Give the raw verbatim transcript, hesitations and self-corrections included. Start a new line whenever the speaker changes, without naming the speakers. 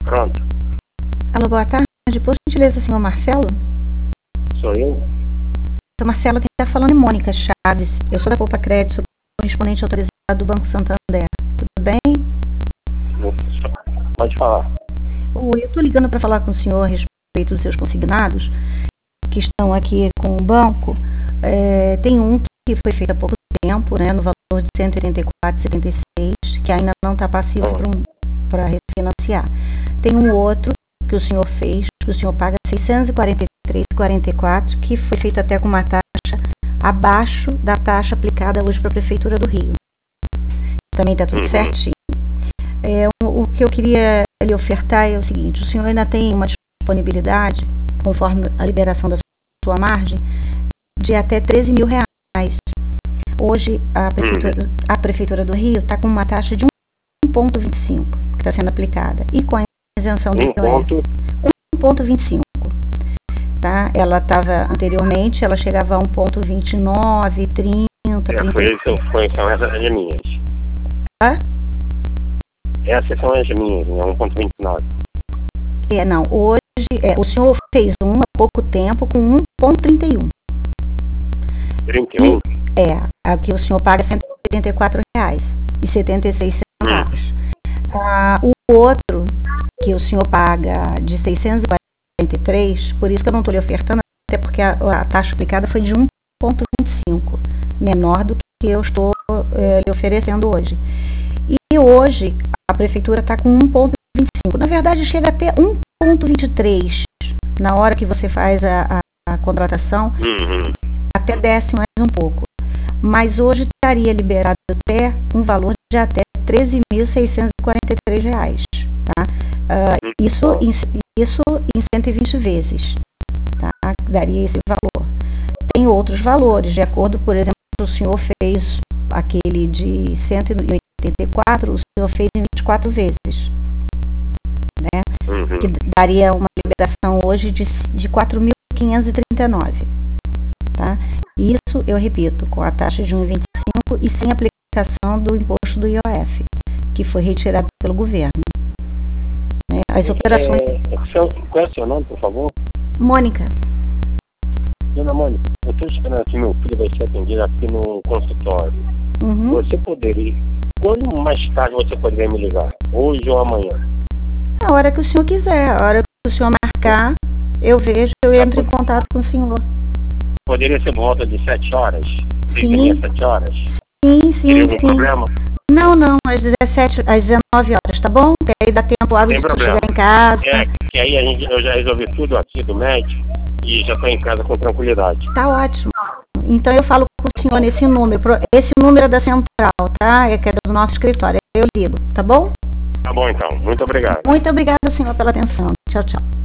pronto.
Alô, boa tarde. Por gentileza, senhor Marcelo?
Sou eu?
Senhor Marcelo, quem está falando é Mônica Chaves. Eu sou da Poupa Crédito, sou correspondente autorizado do Banco Santander. Tudo bem?
Pode falar.
Oi, eu estou ligando para falar com o senhor a respeito dos seus consignados que estão aqui com o banco. É, tem um que foi feito há pouco tempo, né, no valor de cento e oitenta e quatro vírgula setenta e seis, que ainda não está passivo para um, refinanciar. Tem um outro que o senhor fez, que o senhor paga seiscentos e quarenta e três vírgula quarenta e quatro, que foi feito até com uma taxa abaixo da taxa aplicada hoje para a Prefeitura do Rio. Também está tudo certinho. É, o, o que eu queria lhe ofertar é o seguinte: o senhor ainda tem uma disponibilidade, conforme a liberação da sua margem, de até treze mil reais. Hoje, a Prefeitura, a Prefeitura do Rio está com uma taxa de um vírgula vinte e cinco, que está sendo aplicada, e com a isenção do I O F, um vírgula vinte e cinco. Tá? Ela estava, anteriormente, ela chegava a um vírgula vinte e nove, trinta,
é, foi isso, foi, são essas as minhas.
Hã?
Essas são as minhas, né? um vírgula vinte e nove.
É, não, hoje, é, o senhor fez uma há pouco tempo com um vírgula trinta e um.
trinta e um?
E, é, aqui o senhor paga cento e oitenta e quatro reais e setenta e seis centavos. Hum. Ah, o outro, que o senhor paga de seiscentos e quarenta e três, por isso que eu não estou lhe ofertando, até porque a, a taxa aplicada foi de um vírgula vinte e cinco, menor do que eu estou é, lhe oferecendo hoje. E hoje, a Prefeitura está com um vírgula vinte e cinco. Na verdade, chega até um vírgula vinte e três na hora que você faz a, a, a contratação.
Uhum.
Até desce mais um pouco. Mas hoje estaria liberado até um valor de até treze mil seiscentos e quarenta e três reais. Tá? Uh, isso, isso em cento e vinte vezes. Tá? Daria esse valor. Tem outros valores, de acordo, por exemplo, o senhor fez aquele de cento e oitenta e quatro, o senhor fez em vinte e quatro vezes. Né?
Uhum.
Que daria uma liberação hoje de, de quatro mil quinhentos e trinta e nove. Tá? Isso, eu repito, com a taxa de um vírgula vinte e cinco e sem aplicação do imposto do I O F, que foi retirado pelo governo. Né? As operações...
É, qual é o seu nome, por favor?
Mônica.
Dona Mônica, eu estou esperando que meu filho vai ser atendido aqui no consultório.
Uhum.
Você poderia... Quando mais tarde você poderia me ligar? Hoje ou amanhã?
A hora que o senhor quiser, a hora que o senhor marcar, eu vejo, eu entro em contato com o senhor.
Poderia ser por volta de sete horas?
Sim.
sete horas?
Sim, sim,
Teria algum
sim.
problema?
Não, não, às dezessete, às dezenove horas, tá bom? Que aí dá tempo hábil de chegar em casa.
É, que aí a gente, eu já resolvi tudo aqui do médico e já estou em casa com tranquilidade.
Tá ótimo. Então eu falo com o senhor nesse número. Esse número é da central, tá? É que é do nosso escritório. Eu ligo, tá bom?
Tá bom então. Muito obrigado.
Muito obrigada, senhor, pela atenção. Tchau, tchau.